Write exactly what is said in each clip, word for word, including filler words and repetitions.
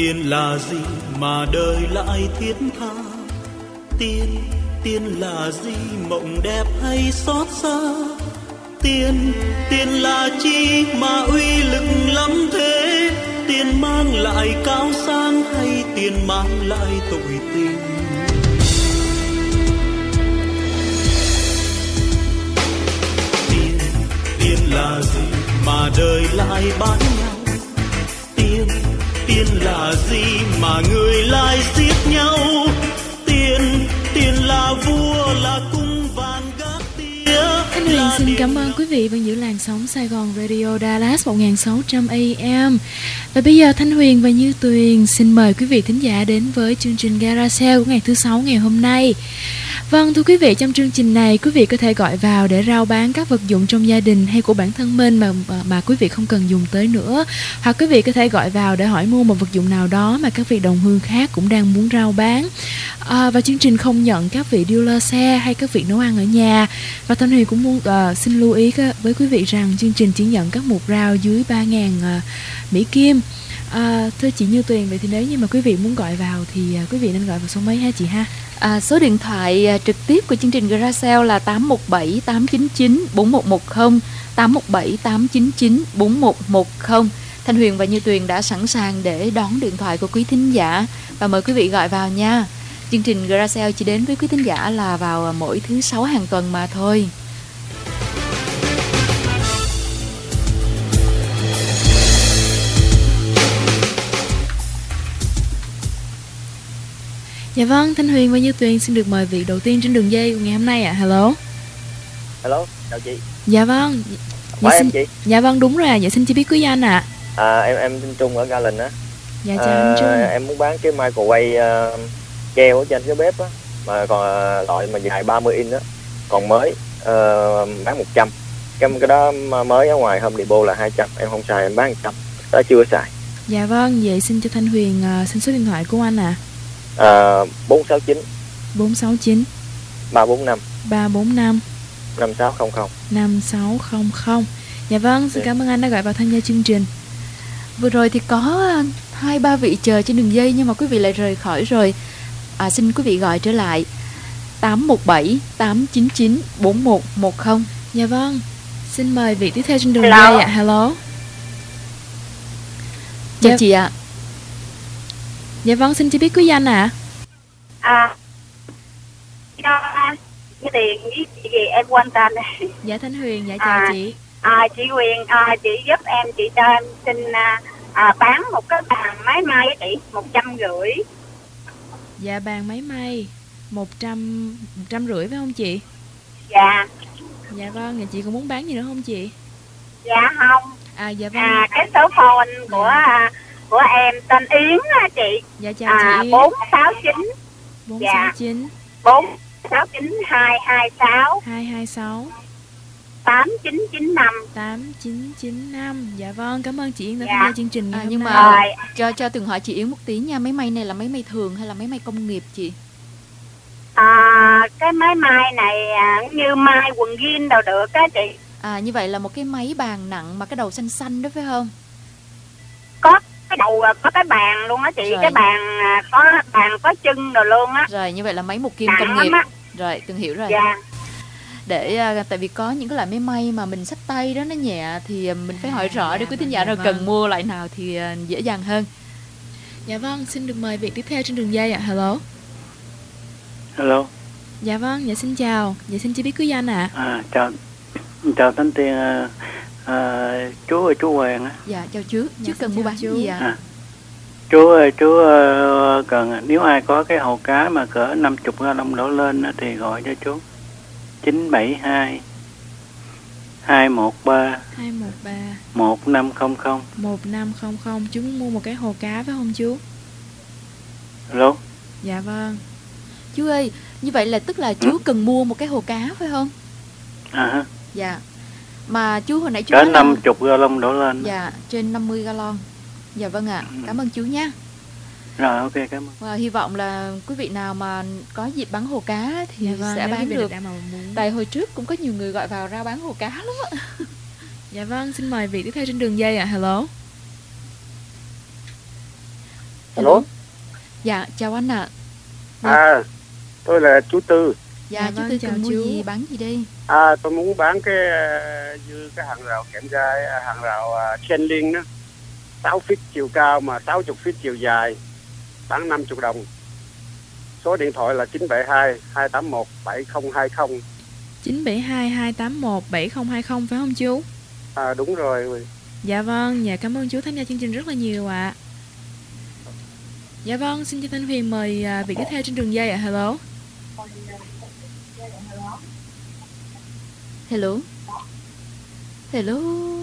Tiền là gì mà đời lại thiết tha? Tiền, tiền là gì mộng đẹp hay xót xa? Tiền, tiền là chi mà uy lực lắm thế? Tiền mang lại cao sang hay tiền mang lại tội tình? Tiền, tiền là gì mà đời lại bán nhau? Tiền, tiền là gì mà người lại giết nhau? Tiền, tiền là vua là cung vàng gác tía. Thanh Huyền xin cảm ơn quý vị vẫn giữ làn sóng Sài Gòn Radio Dallas một nghìn sáu trăm A M. Và bây giờ Thanh Huyền và Như Tuyền xin mời quý vị thính giả đến với chương trình Garage Sale của ngày thứ sáu ngày hôm nay. Vâng, thưa quý vị, trong chương trình này quý vị có thể gọi vào để rao bán các vật dụng trong gia đình hay của bản thân mình mà, mà mà quý vị không cần dùng tới nữa. Hoặc quý vị có thể gọi vào để hỏi mua một vật dụng nào đó mà các vị đồng hương khác cũng đang muốn rao bán. À, và chương trình không nhận các vị dealer xe hay các vị nấu ăn ở nhà. Và Thanh Huyền cũng muốn uh, xin lưu ý với quý vị rằng chương trình chỉ nhận các mục rao dưới ba nghìn uh, Mỹ Kim. À, thưa chị Như Tuyền, vậy thì nếu như mà quý vị muốn gọi vào thì uh, quý vị nên gọi vào số mấy ha chị ha? À, số điện thoại à, trực tiếp của chương trình Garage Sale là tám một bảy tám chín chín bốn một một không, tám một bảy tám chín chín bốn một một không. Thanh Huyền và Như Tuyền đã sẵn sàng để đón điện thoại của quý thính giả và mời quý vị gọi vào nha. Chương trình Garage Sale chỉ đến với quý thính giả là vào mỗi thứ sáu hàng tuần mà thôi. Dạ vâng, Thanh Huyền và Như Tuyền xin được mời vị đầu tiên trên đường dây của ngày hôm nay ạ. À. Hello. Hello, chào chị. Dạ vâng. Dạ, xin... xin... chị. Dạ vâng, đúng rồi. Dạ xin chị biết quý danh ạ. À? À, em em tên Trung ở Garland á. Dạ chào à, anh Trung. Em muốn bán cái microwave uh, treo ở trên cái bếp á, mà còn uh, loại mà dài ba mươi inch á, còn mới uh, bán một trăm. Cái cái đó mới ở ngoài Home Depot là hai trăm, em không xài em bán một trăm. Đó chưa xài. Dạ vâng, vậy xin cho Thanh Huyền uh, xin số điện thoại của anh ạ. À. À, bốn sáu chín bốn sáu chín ba bốn năm ba bốn năm năm sáu không không năm sáu không không. Dạ vâng, xin cảm ơn anh đã gọi vào tham gia chương trình. Vừa rồi thì có hai ba vị chờ trên đường dây nhưng mà quý vị lại rời khỏi rồi. À, xin quý vị gọi trở lại tám một bảy tám chín chín bốn một một không. Dạ vâng, xin mời vị tiếp theo trên đường Hello. dây ạ. À. Hello. Chào dạ. chị ạ. À. Dạ vâng, xin chị biết quý danh ạ. À, cho cái tiền với chị gì em quan tâm này. Dạ Thanh Huyền, dạ chào à, chị. À, chị Huyền, à, chị giúp em, chị cho em xin à, à, bán một cái bàn máy may với chị, một trăm rưỡi. Dạ bàn máy may một trăm một trăm rưỡi phải không chị? Dạ. Dạ vâng, vậy chị còn muốn bán gì nữa không chị? Dạ không. À dạ vâng. À, cái số phone của à, của em tên Yến á chị. Dạ chào à, chị. bốn sáu chín bốn sáu chín bốn sáu chín hai hai sáu hai hai sáu tám chín chín năm tám chín chín năm. Dạ vâng, cảm ơn chị Yến đã dạ. tham gia chương trình ngày à, hôm nhưng nay. mà rồi. cho cho Tường hỏi chị Yến một tí nha, máy may này là máy may thường hay là máy may công nghiệp chị? À, cái máy may này à, như may quần jean đâu được á chị. À, như vậy là một cái máy bàn nặng mà cái đầu xanh xanh đó phải không? Có cái đầu, có cái bàn luôn á chị. Rồi. Cái bàn có bàn có chân rồi luôn á. Rồi, như vậy là máy một kim nặng công nghiệp á. Rồi, Tường hiểu rồi. Dạ. Để uh, tại vì có những cái loại máy may mà mình xách tay đó nó nhẹ thì uh, mình phải hỏi rõ à, để quý thính giả dạ nào vâng. cần mua loại nào thì uh, dễ dàng hơn. Dạ vâng, xin được mời vị tiếp theo trên đường dây ạ. À. Hello. Hello. Dạ vâng, dạ xin chào. Dạ xin chỉ biết quý danh ạ. À. À, chào chào Thanh Tiên, à, à, chú ơi, chú Hoàng á. Dạ chào chú, dạ, chú cần mua bán chú. gì ạ? À? À, chú ơi, chú uh, cần nếu ai có cái hồ cá mà cỡ năm mươi ga lông đổ lên thì gọi cho chú chín bảy hai hai một ba hai một ba một năm không không một năm không không. Chú muốn mua một cái hồ cá phải không chú? Hello. Dạ vâng. Chú ơi, như vậy là tức là chú ừ. cần mua một cái hồ cá phải không? À. Dạ. Mà chú hồi nãy chú cỡ nói năm mươi ga lông đổ lên. Dạ, trên năm mươi gallon. Dạ vâng ạ, à. Cảm ơn chú nha. Rồi, ok, cảm ơn. Và hy vọng là quý vị nào mà có dịp bán hồ cá thì dạ vâng, sẽ bán được. muốn... Tại hồi trước cũng có nhiều người gọi vào ra bán hồ cá lắm á. Dạ vâng, xin mời vị tiếp theo trên đường dây ạ. À. Hello. Hello. Dạ, chào anh ạ. À. À, tôi là chú Tư. Dạ, Dạ chú vâng, Tư chào cần mua chú. gì, bán gì đây? À, tôi muốn bán cái uh, như cái hàng rào kẽm gai, uh, hàng rào uh, chain link đó, sáu feet chiều cao mà sáu mươi feet chiều dài, bán năm mươi đồng. Số điện thoại là chín bảy hai hai tám một bảy không hai không. chín bảy hai hai tám một bảy không hai không phải không chú? À, đúng rồi. Dạ vâng, dạ cảm ơn chú tham gia chương trình rất là nhiều ạ. À. Dạ vâng, xin cho Thanh Huyền mời uh, vị tiếp theo trên đường dây ạ. À. Hello. Hello. Hello.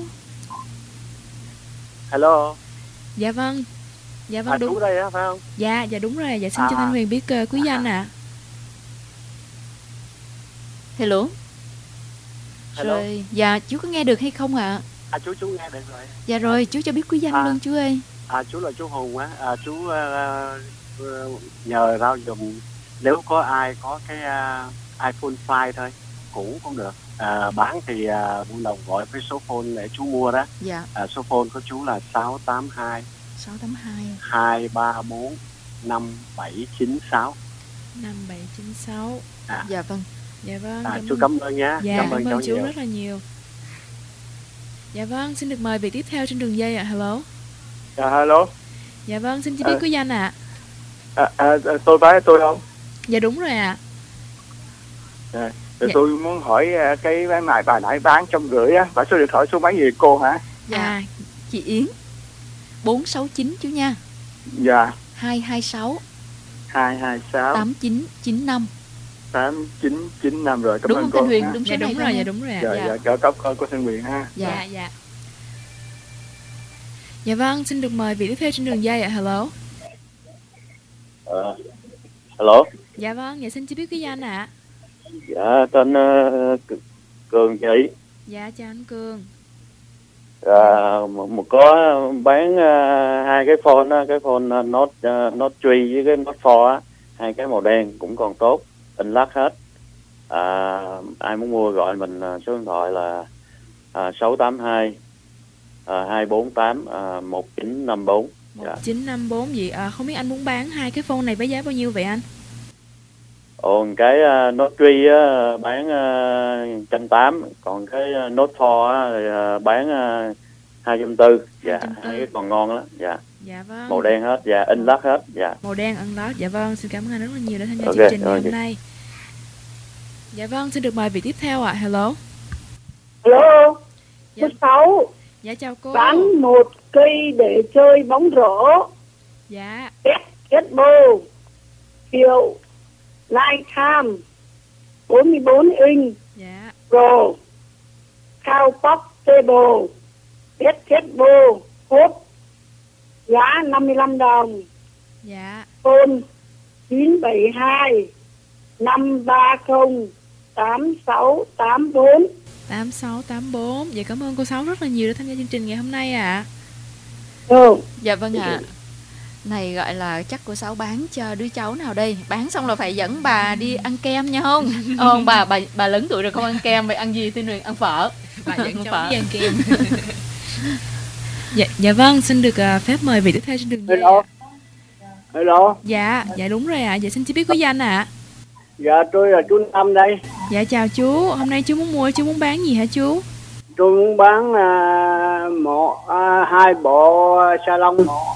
Hello. Dạ vâng. Dạ vâng à, đúng. Chú đây á phải không? Dạ, dạ đúng rồi. Dạ xin à. cho Thanh Huyền biết uh, quý danh ạ. À. Hello. Hello. Rồi, dạ chú có nghe được hay không ạ? À? À chú chú nghe được rồi. Dạ rồi, chú cho biết quý danh à. luôn chú ơi. À chú là chú Hùng á. À, chú uh, uh, nhờ rao dùng nếu có ai có cái uh, iPhone năm thôi, cũ cũng được. À, bán thì uh, vui lòng gọi cái số phone để chú mua đó. Dạ. À, số phone của chú là sáu tám hai sáu tám hai hai ba bốn năm bảy chín sáu. năm bảy chín sáu. À. Dạ vâng. Dạ vâng. À, chú cảm ơn nhé. Dạ, cảm ơn, cảm ơn chú nhiều. rất là nhiều. Dạ vâng, xin được mời vị tiếp theo trên đường dây ạ. À. Hello. Dạ hello. Dạ vâng, xin chỉ biết à, quý danh ạ. À. À, à, tôi phải tôi không? Dạ đúng rồi ạ. À. Dạ. Thì dạ. Tôi muốn hỏi cái máy mài bà nãy bán trăm rưỡi á, phải số điện thoại số mấy gì cô hả? Dạ, à, chị Yến. bốn sáu chín chú nha. Dạ. hai hai sáu hai hai sáu tám chín chín năm tám chín chín năm rồi. Cảm đúng ơn không cô. Thanh Huyền? Đúng, dạ, đúng rồi, dạ đúng rồi. Dạ, dạ, dạ cảm ơn cô Thanh Huyền ha. Dạ, dạ. Dạ. Dạ vâng, xin được mời vị tiếp theo trên đường dây ạ. À. Hello. Uh, hello. Dạ vâng, dạ xin chỉ biết cái danh ạ. À. Dạ tên uh, Cường chị. Dạ chào anh Cường. À, một, một có bán uh, hai cái phone á, cái phone uh, Note uh, Note ba với cái Note bốn á, hai cái màu đen cũng còn tốt, in lắc hết. À, ai muốn mua gọi mình uh, số điện thoại là uh, sáu tám hai hai bốn tám một chín năm bốn. một chín năm bốn gì? À, không biết anh muốn bán hai cái phone này với giá bao nhiêu vậy anh? Ồ, cái uh, Note ba á, bán uh, một trăm tám mươi, còn cái uh, Note bốn á, thì, uh, bán uh, hai trăm bốn mươi. Dạ, hai cái còn ngon lắm. Dạ. Dạ vâng. Màu đen hết, dạ, in lắc hết. Dạ. Màu đen in lắc. Dạ vâng, xin cảm ơn anh rất là nhiều đã tham gia okay, chương trình ngày okay. hôm nay. Dạ vâng, xin được mời vị tiếp theo ạ. À. Hello. Hello. Dạ. Cô Sáu. Dạ chào cô. Bán một cây để chơi bóng rổ. Dạ. Basketball. Hiệu Lifetime bốn mươi bốn inch. Dạ. Pro. Cao Pop Table. Basketball. Hốt. Giá năm mươi lăm đồng. Dạ. Phone chín bảy hai năm ba không tám sáu tám bốn. tám sáu tám bốn. Dạ cảm ơn cô Sáu rất là nhiều đã tham gia chương trình ngày hôm nay ạ. À. Ừ. Dạ vâng ạ. À. Này gọi là chắc cô Sáu bán cho đứa cháu nào đây. Bán xong là phải dẫn bà đi ăn kem nha không? Ờ, bà bà bà lớn tuổi rồi không ăn kem, vậy ăn gì Thiên Huyền? Ăn phở. Bà dẫn cháu đi ăn kem. Dạ, dạ vâng, xin được uh, phép mời vị tiếp theo trên đường dây. Hello. Hello. Dạ, dạ đúng rồi ạ. À. Dạ xin chỉ biết quý danh ạ. À. Dạ tôi là chú Năm đây. Dạ chào chú, hôm nay chú muốn mua, chú muốn bán gì hả chú? Tôi muốn bán uh, một uh, hai bộ salon.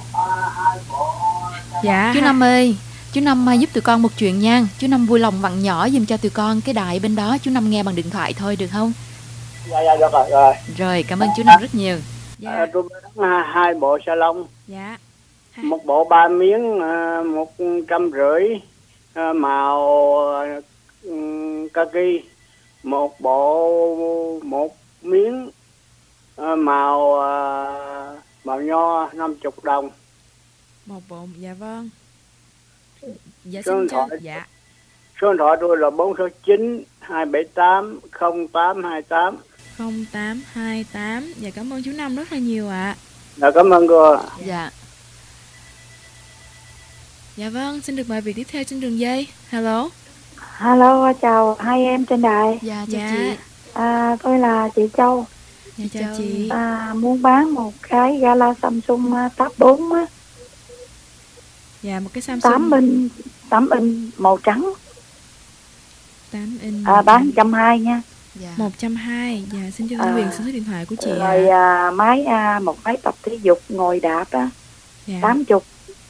Dạ. Chú Năm ơi, chú Năm uh, giúp tụi con một chuyện nha. Chú Năm vui lòng vặn nhỏ giùm cho tụi con cái đài bên đó, chú Năm nghe bằng điện thoại thôi được không? Dạ dạ được rồi. Rồi, rồi cảm ơn chú Năm rất nhiều. Dạ. À, tôi bán uh, hai bộ salon. Dạ. Hai. Một bộ ba miếng uh, một trăm rưỡi uh, màu uh, kaki. Một bộ một miếng uh, màu uh, màu nho năm mươi đồng. Một bộ, dạ vâng. Dạ số xin thoại, cho, dạ. Số điện thoại tôi là bốn sáu chín hai bảy tám không tám hai tám. không tám hai tám. Dạ cảm ơn chú Năm rất là nhiều ạ. À. Dạ cảm ơn cô. Dạ. Dạ vâng, xin được mời vị tiếp theo trên đường dây. Hello. Hello, chào hai em trên đài. Dạ, chào dạ. chị. À, tôi là chị Châu. Dạ, chào Châu. Chị. À, muốn bán một cái gala Samsung Tab bốn á. Dạ, một cái Samsung tám inch, tám inch màu trắng. tám inch. À, bán một trăm hai mươi nha. Dạ. một trăm hai mươi. Dạ, xin cho Thanh Huyền số điện thoại của chị. Rồi à, máy à, một máy tập thể dục ngồi đạp á. Dạ. tám mươi.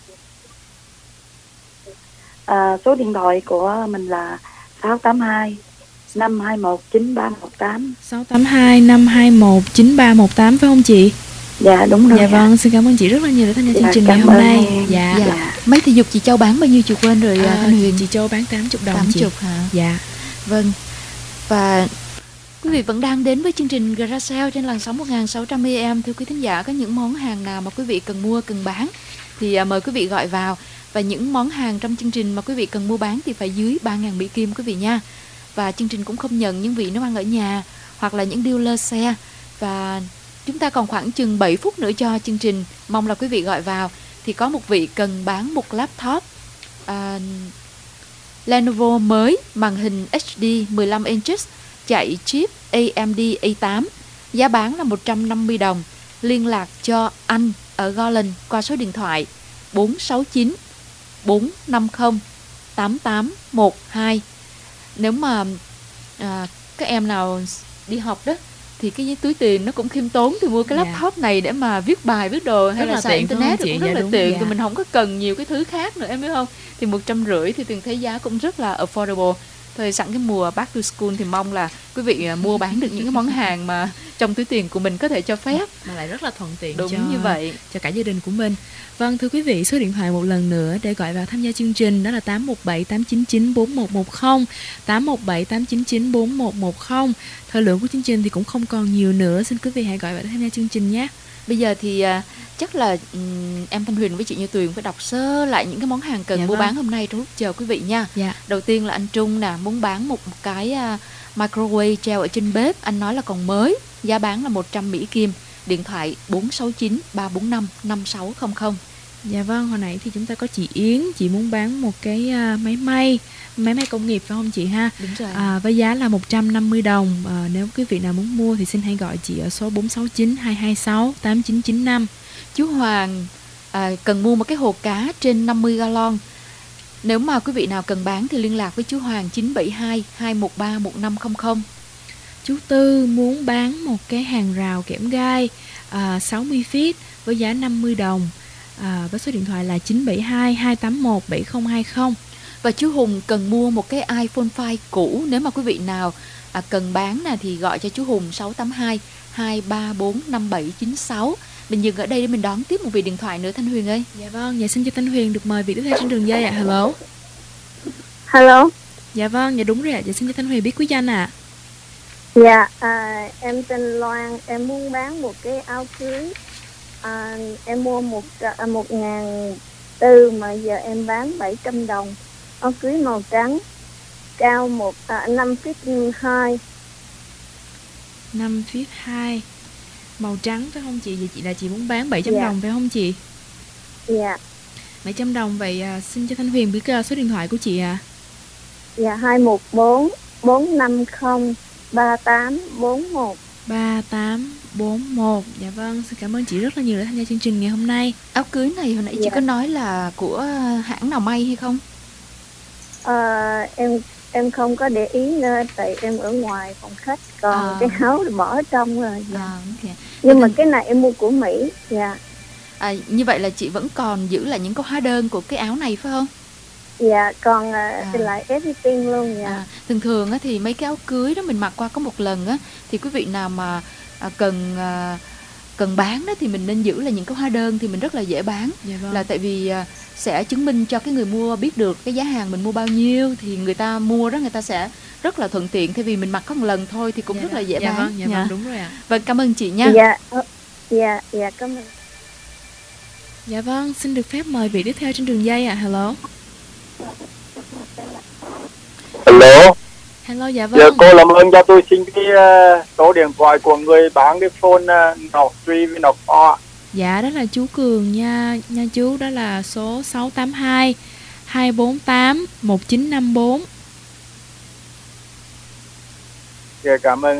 À, số điện thoại của mình là sáu tám hai năm hai một chín ba một tám. sáu tám hai năm hai một chín ba một tám phải không chị? Dạ đúng rồi. Dạ vâng, xin cảm ơn chị rất là nhiều đã tham gia Dạ, chương trình ngày hôm nay. Dạ. Dạ. Dạ. Máy thể dục chị Châu bán bao nhiêu chị quên rồi À, Thanh Huyền? chị Châu bán tám mươi đồng tám chị. mươi hả? Dạ. Vâng. Và quý vị vẫn đang đến với chương trình Garage Sale trên làn sóng một nghìn sáu trăm a em. Thưa quý thính giả, có những món hàng nào mà quý vị cần mua, cần bán thì à, mời quý vị gọi vào. Và những món hàng trong chương trình mà quý vị cần mua bán thì phải dưới ba nghìn Mỹ Kim quý vị nha. Và chương trình cũng không nhận những vị nấu ăn ở nhà hoặc là những dealer xe. Và chúng ta còn khoảng chừng bảy phút nữa cho chương trình. Mong là quý vị gọi vào. Thì có một vị cần bán một laptop à, Lenovo mới, màn hình hát đê mười lăm inches, chạy chip a em đê a tám. Giá bán là một trăm năm mươi đồng. Liên lạc cho anh ở Garland qua số điện thoại bốn sáu chín bốn năm không tám tám một hai. Nếu mà à, các em nào đi học đó thì cái túi tiền nó cũng khiêm tốn thì mua cái laptop này để mà viết bài, viết đồ hay Rất là là xài tiện, phải internet không thì chị? cũng rất Dạ là đúng, tiện. dạ. Thì mình không có cần nhiều cái thứ khác nữa, em biết không? Thì một trăm rưỡi thì tiền thấy giá cũng rất là affordable. Thôi sẵn cái mùa back to school thì mong là quý vị à, mua bán được những cái món hàng mà trong túi tiền của mình có thể cho phép, mà lại rất là thuận tiện. Đúng cho, như vậy. cho cả gia đình của mình. Vâng, thưa quý vị, số điện thoại một lần nữa để gọi vào tham gia chương trình đó là tám một bảy tám chín chín bốn một một không, tám một bảy tám chín chín bốn một một không. Thời lượng của chương trình thì cũng không còn nhiều nữa, xin quý vị hãy gọi vào để tham gia chương trình nhé. Bây giờ thì à, chắc là um, em Thanh Huyền với chị Như Tuyền phải đọc sơ lại những cái món hàng cần Dạ mua vâng. bán hôm nay trong lúc chờ quý vị nha. Dạ. Đầu tiên là anh Trung nè, muốn bán một cái uh, microwave treo ở trên bếp. Anh nói là còn mới, giá bán là một trăm Mỹ Kim. Điện thoại bốn sáu chín ba bốn năm năm sáu không không. Dạ vâng, hồi nãy thì chúng ta có chị Yến, chị muốn bán một cái uh, máy may, máy may công nghiệp phải không chị ha? Đúng rồi. À, với giá là một trăm năm mươi đồng. À, nếu quý vị nào muốn mua thì xin hãy gọi chị ở số bốn sáu chín hai hai sáu tám chín chín năm. Chú Hoàng à, cần mua một cái hồ cá trên năm mươi gallon. Nếu mà quý vị nào cần bán thì liên lạc với chú Hoàng chín bảy hai hai một ba một năm không không. Chú Tư muốn bán một cái hàng rào kẽm gai à, sáu mươi feet với giá năm mươi đồng. À, với số điện thoại là chín bảy hai hai tám một bảy không hai không. Và chú Hùng cần mua một cái iPhone năm cũ. Nếu mà quý vị nào à, cần bán nè thì gọi cho chú Hùng sáu tám hai hai ba bốn năm bảy chín sáu. Mình dừng ở đây để mình đón tiếp một vị điện thoại nữa Thanh Huyền ơi. Dạ vâng, dạ xin cho Thanh Huyền được mời vị tiếp theo trên đường dây ạ. À. Hello. Hello. Dạ vâng, dạ đúng rồi ạ. Dạ xin cho Thanh Huyền biết quý danh ạ. À. Dạ, à, em tên Loan, em muốn bán một cái áo cưới. À, em mua một à, một ngàn tư mà giờ em bán bảy trăm đồng. Áo cưới màu trắng, cao một à, năm feet hai. năm feet hai, màu trắng phải không chị? Vậy chị là chị muốn bán bảy trăm Dạ. đồng phải không chị? Dạ. bảy trăm đồng. Vậy à, xin cho Thanh Huyền biết uh, số điện thoại của chị ạ. À. Dạ hai một bốn bốn năm không ba tám bốn một. ba tám bốn một. Dạ vâng, xin cảm ơn chị rất là nhiều đã tham gia chương trình ngày hôm nay. Áo cưới này hồi nãy Dạ. chị có nói là của hãng nào may hay không? À, em em không có để ý nữa tại em ở ngoài phòng khách, còn À. cái áo bỏ ở trong rồi. Dạ. À, okay. Nhưng mà cái này em mua của Mỹ. Dạ. À, như vậy là chị vẫn còn giữ lại những cái hóa đơn của cái áo này phải không? Dạ, còn uh, À. lại everything luôn. Dạ. À, thường thường á, thì mấy cái áo cưới đó mình mặc qua có một lần á, thì quý vị nào mà à, cần à, cần bán đó thì mình nên giữ là những cái hóa đơn thì mình rất là dễ bán. Dạ vâng. Là tại vì à, sẽ chứng minh cho cái người mua biết được cái giá hàng mình mua bao nhiêu, thì người ta mua đó người ta sẽ rất là thuận tiện, thay vì mình mặc có một lần thôi thì cũng Dạ rất là vâng. dễ Dạ bán. vâng, dạ vâng, đúng rồi ạ. Vâng, cảm ơn chị nha. Dạ. ờ, Dạ, dạ cảm ơn. Dạ vâng, xin được phép mời vị tiếp theo trên đường dây ạ. À. Hello. Hello. Hello, dạ vâng. Giờ cô làm ơn cho tôi xin cái uh, số điện thoại của người bán cái phone uh, Note ba với Note bốn. Dạ, đó là chú Cường nha, nha chú, đó là số sáu tám hai hai bốn tám một chín năm bốn. Dạ cảm ơn ạ.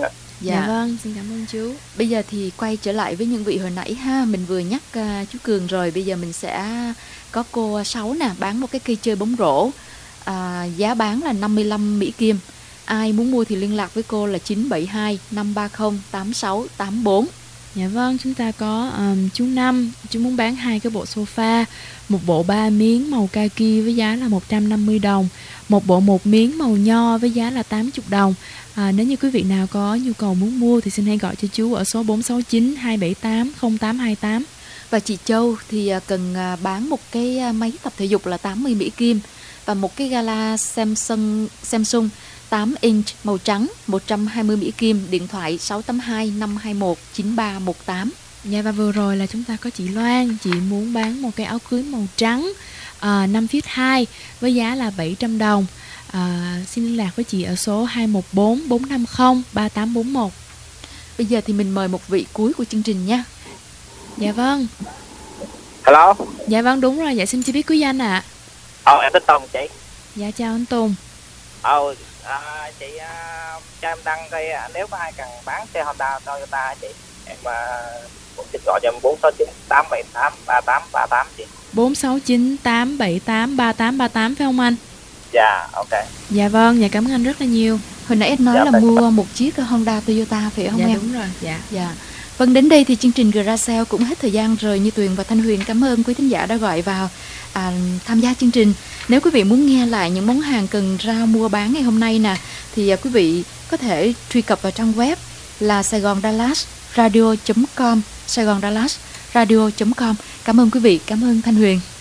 Dạ. Dạ vâng, xin cảm ơn chú. Bây giờ thì quay trở lại với những vị hồi nãy ha, mình vừa nhắc uh, chú Cường rồi, bây giờ mình sẽ có cô Sáu nè, bán một cái cây chơi bóng rổ, à, giá bán là năm mươi lăm Mỹ Kim. Ai muốn mua thì liên lạc với cô là chín bảy hai năm ba không tám sáu tám bốn. Dạ vâng, chúng ta có um, chú Năm, chú muốn bán hai cái bộ sofa, một bộ ba miếng màu kaki với giá là một trăm năm mươi đồng, một bộ một miếng màu nho với giá là tám mươi đồng. À, nếu như quý vị nào có nhu cầu muốn mua thì xin hãy gọi cho chú ở số bốn sáu chín hai bảy tám không tám hai tám. Và chị Châu thì cần bán một cái máy tập thể dục là tám mươi Mỹ Kim và một cái gala Samsung Samsung tám inch màu trắng một trăm hai mươi Mỹ Kim, điện thoại sáu tám hai năm hai một chín ba một tám. Dạ, và vừa rồi là chúng ta có chị Loan, chị muốn bán một cái áo cưới màu trắng à, năm feet hai với giá là bảy trăm đồng. À, xin liên lạc với chị ở số hai một bốn bốn năm không ba tám bốn một. Bây giờ thì mình mời một vị cuối của chương trình nha. Dạ vâng. Hello. Dạ vâng, đúng rồi, dạ xin cho biết quý danh ạ. À. Ờ, em tên Tùng chị. Dạ chào anh Tùng. Ờ, à, chị à, cho em đăng coi à, nếu có ai cần bán xe Honda Toyota chị, em à, cũng xin gọi cho em bốn sáu chín tám bảy tám ba tám ba tám chị. bốn sáu chín tám bảy tám ba tám ba tám phải không anh? Dạ, ok. Dạ vâng, dạ cảm ơn anh rất là nhiều. Hồi nãy em nói dạ, là mua một chiếc Honda Toyota phải không dạ, em? Dạ đúng rồi, dạ. Dạ. Vâng, đến đây thì chương trình Garage cũng hết thời gian rồi. Như Tuyền và Thanh Huyền cảm ơn quý thính giả đã gọi vào à, tham gia chương trình. Nếu quý vị muốn nghe lại những món hàng cần ra mua bán ngày hôm nay nè, thì à, quý vị có thể truy cập vào trang web là sài gòn dallas radio chấm com, sài gòn dallas radio chấm com. Cảm ơn quý vị, cảm ơn Thanh Huyền.